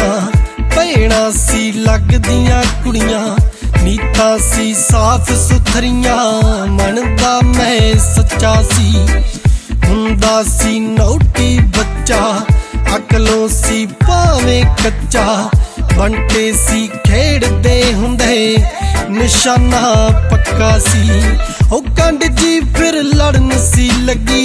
मेरियां भैणां सी लगदियां कुड़ियां, नीतां सी साफ सुथरियां, मन दा मैं सच्चा सी, हुंदा सी नौटी बच्चा, अकलों सी भावें कच्चा, बंटे सी खेड़दे हुंदे, निशाना पक्का सी। ओ कंड जी फिर लड़न सी लगी,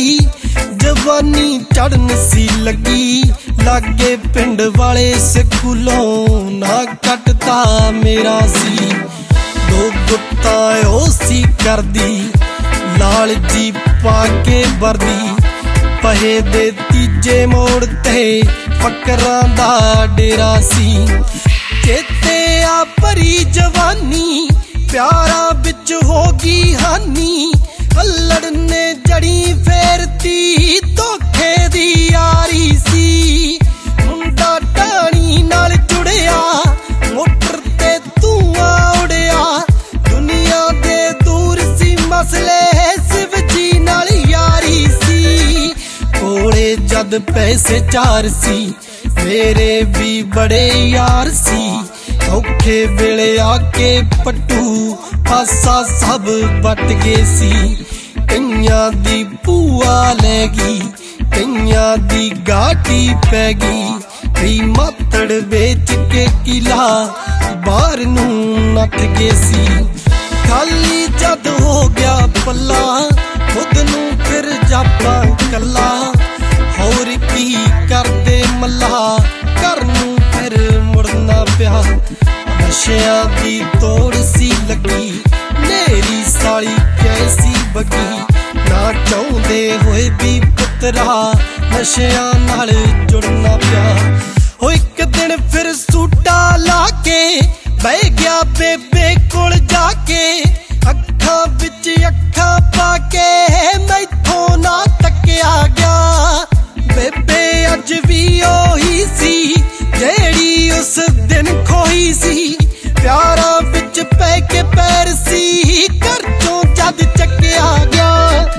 जवानी चढ़न सी लगी, लागे पिंड वाले स्कूलों ना कटता मेरा सी। दो गुत्ता ओ सी करदी, लाल जी पाके वर्दी, पहे दे तीजे मोड़ ते फकरां दा डेरा सी। चेते आ भरी जवानी, प्यारा बिच होगी हानी, अल्लड़ ने जड़ी फेरती, धोखे दी यारी सी। मुंडा टाणी नाल जुड़िया, मोटर ते धुआं उड़िया, दुनिया दे दूर सी मसले, शिव जी नाल यारी सी। कोले जद पैसे चार सी, मेरे भी बड़े यार सी, औखे वेले आके पट्टू पासा सब बट गए सी। कईयां दी भूआ लैगी, कईयां दी गाटी पैगी, कई मातड़ बेच के किला बाहर नू नट गए सी। खाली जद हो गया पल्ला, खुद नू फिर जापां कल्ला, होर की करदे मल्ला, घर नू फिर मुड़ना पिया। नशियां दी तोड़ सी लगी, नेरी साली कैसी बगी, ना चाहुंदे होए भी पुत्तरा, नशियां नाल जुड़ना पिया। हो एक दिन फिर सूटा लाके बह गया बेबे कोल जाके, अखां विच अखां पाके मैथों ना तक्या गया। बेबे अज भी ओही सी, जेड़ी उस दिन खोई सी, प्यारा विच पै के पैर सी, घर चों जद चक्या गया।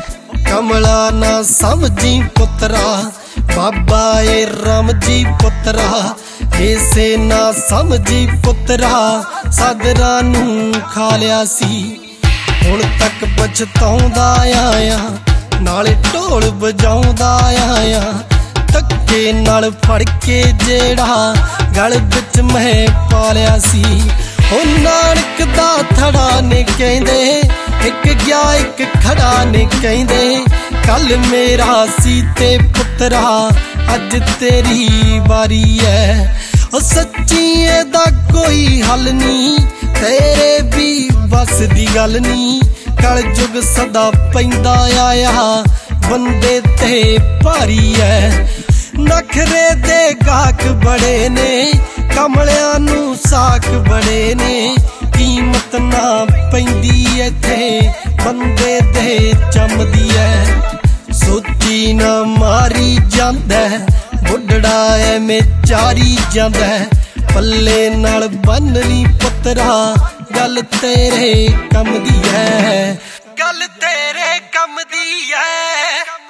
कमला ना समझी पुत्रा, बाबा ए राम जी पुत्रा, ऐसे ना समझी पुत्रा, सादरा नू खा लिया सी। हुण तक पछताउंदा आया, नाले ढोल बजाउंदा आया, धक्के नाल फड़ के जेड़ा गल विच मैं पा लिया सी। ओ नानक दा थड़ा ने कहंदे, एक गया एक खड़ा ने कहंदे, कल मेरा सी ते पुत्रा, अज तेरी बारी है। ओ सच्ची एदा कोई हल नी, तेरे भी बस दी गल नी, कल जुग सदा पैंदा आया, बंदे ते भारी है। नखरे दे गाहक बड़े ने, कमलियां नू साख बड़े ने, कीमत ना पैंदी इत्थे बंदे दे चमदी है। सोची ना मारी जांदा, बुढ़ड़ा एवें चारी जांदा, पल्ले नाल बन्ननी पुत्रा, गल तेरे कम दी है, गल तेरे कम दी है।